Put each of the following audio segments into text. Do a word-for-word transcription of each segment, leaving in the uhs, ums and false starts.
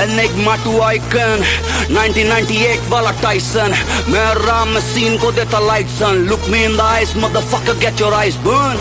Enigma to icon, nineteen ninety eight वाला Tyson. मैं Ram machine को देता light son. Look me in the eyes motherfucker, get your eyes burn.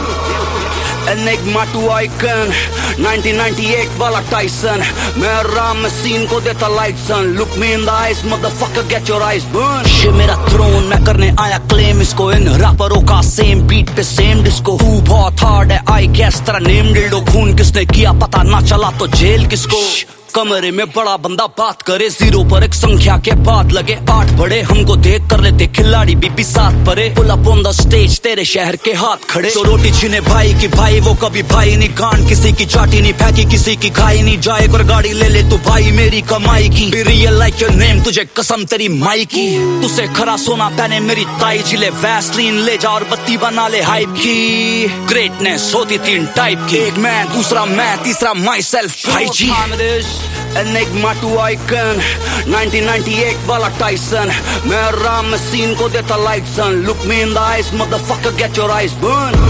Enigma to icon, nineteen ninety eight वाला Tyson. मैं Ram machine को देता light son. Look me in the eyes motherfucker, get your eyes burn. ये मेरा throne, मैं करने आया claim इसको। इन रैपरों का सेम बीट पे सेम डिस्को। तू बहुत हार्ड है आई गेस, तेरा नेम डिल्डो। खून किसने किया पता ना चला तो जेल किसको। कमरे में बड़ा बंदा बात करे, जीरो पर एक संख्या के बाद लगे आठ बड़े। हमको देख कर लेते खिलाड़ी बीपी साथ परे। Pull up on the stage, तेरे शहर के हाथ खड़े। तो रोटी छीने भाई की भाई, वो कभी भाई नहीं। गांड किसी की चाटी नहीं फेंकी, किसी की खाई नहीं। जाए कर गाड़ी ले ले तू भाई मेरी कमाई की। Be real like your name, तुझे कसम तेरी माई की। तुझसे खरा सोना पहने मेरी ताई, जिले वैसलीन ले जा और बत्ती बना ले हाइप की। ग्रेटनेस होती तीन टाइप की, एक मैं, दूसरा मैं, तीसरा माई सेल्फ भाई जी। Enigma to icon, nineteen ninety eight वाला टाइसन। मैं राम मशीन को देता light son. Look me in the eyes motherfucker, get your eyes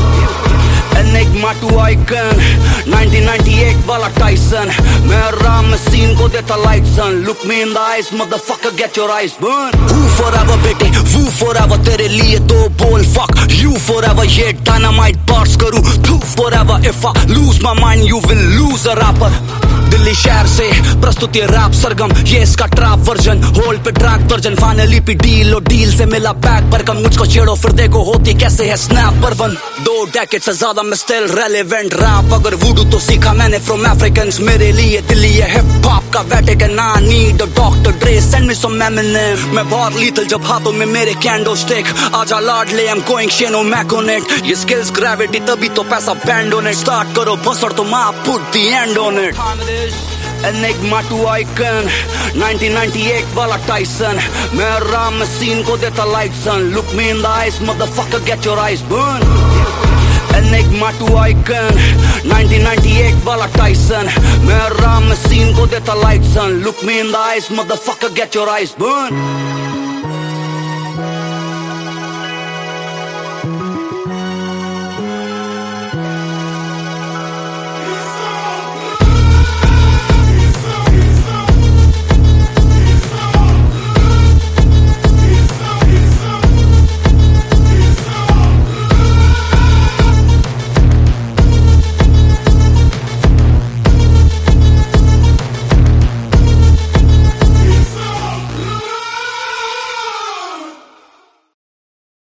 burn. Enigma to icon, nineteen ninety eight वाला टाइसन। मैं राम मशीन को देता light son. Look me in the eyes motherfucker, get your eyes burn. Who forever बेटे, who forever, तेरे लिए दो बोल fuck you forever। ये डायनामाइट बार्स करूं too forever। If I lose my mind you will lose a rapper। Delhi शहर से प्रस्तुति रैप सरगम, ये इसका ट्रैप वर्जन। होल्ड पे ट्रैक दर्जन, फाइनली पे डील और डील से मिला बैक पर कम। मुझको छेड़ो फिर देखो होती कैसे है स्नैप पर बन। दो डेकेड से ज्यादा मैं स्टिल रेलेवेंट रैप। अगर वुडू तो सीखा मैंने फ्रॉम अफ्रीकन्स। मेरे लिए दिल्ली है हिप हॉप का Vatican. I need a doctor Dre, send me some Eminem. मैं बहुत लीथल जब हाथों में मेरे कैंडो स्टिक। आजा लाडले, आई एम गोइंग शेनो मैकोनेट। ये स्किल्स ग्रेविटी तभी तो पैसा बैंड ऑन इट। स्टार्ट करो बसर तो मैं put the end on it. Enigma to icon, nineteen ninety eight वाला टाइसन। मैं राम मशीन को देता light son. Look me in the eyes motherfucker, get your eyes burn. Enigma to icon, nineteen ninety eight वाला Tyson. मैं Ram machine को देता light son. Look me in the eyes motherfucker, get your eyes burn.